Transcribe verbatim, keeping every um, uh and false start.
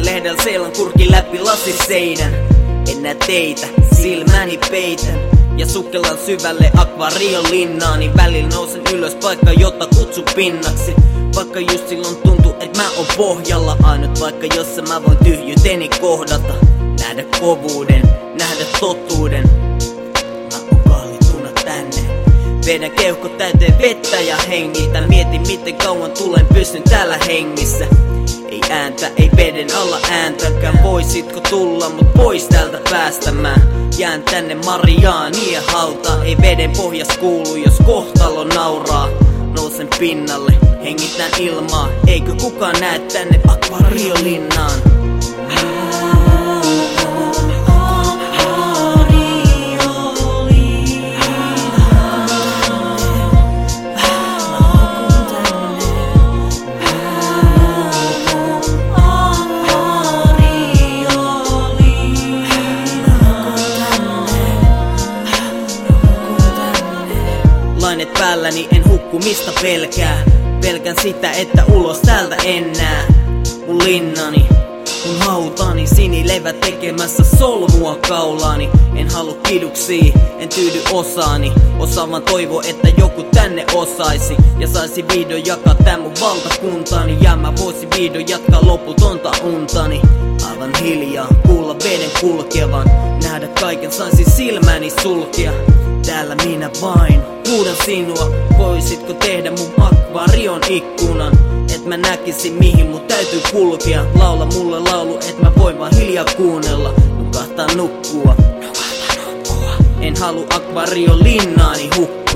lehdellä seilan kurki läpi lasiseinän. En näe teitä, silmäni peitän ja sukellan syvälle akvaariolinnaan. Niin välillä nousen ylös paikka, jota kutsu pinnaksi. Vaikka just silloin tuntuu, et mä oon pohjalla. Ainut paikka, jossa mä voin tyhjyyteni kohdata. Nähdä kovuuden, nähdä totuuden. Mä oon kahlituna tänne. Vedän keuhko täyteen vettä ja hengitä. Mietin miten kauan tulen pysyn täällä hengissä. Ei ääntä, ei veden alla ääntäkään. Voisitko tulla mut pois täältä päästämään? Jään tänne Mariaanien hautaan. Ei veden pohjas kuulu, jos kohtalo nauraa. Nousen pinnalle, hengitän ilmaa. Eikö kukaan näe tänne akvaariolinnaan? Lainet päälläni en hukkumista pelkää. Pelkän sitä, että ulos täältä en nää. Mun linnani, mun hautani, sinilevä tekemässä solmua kaulaani. En halu kiduksii, en tyydy osaani. Osaavan toivo, että joku tänne osaisi ja saisi vihdoin jakaa tän mun valtakuntaani. Ja mä voisin vihdoin jatkaa loputonta untani. Aivan hiljaa, kuulla veden kulkevan. Nähdä kaiken, saisin silmäni sulkea. Täällä minä vain huudan sinua. Voisitko tehdä mun akvaarion ikkunan? Et mä näkisin mihin mun täytyy kulkea. Laula mulle laulu, et mä voin vaan hiljaa kuunnella. Nukahtaa nukkua, nukahtaa nukkua. En halu akvaariolinnaani hukkaa.